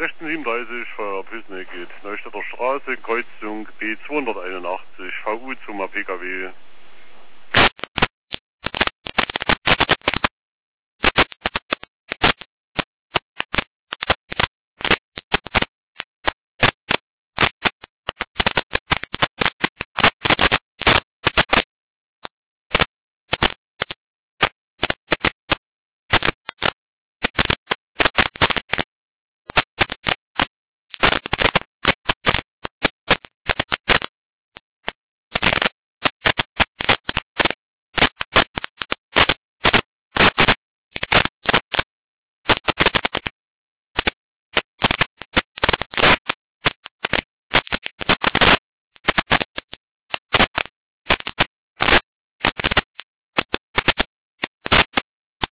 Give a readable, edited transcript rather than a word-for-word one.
1637 für Püsneck geht Neustädter Straße, Kreuzung B281, VU zum PKW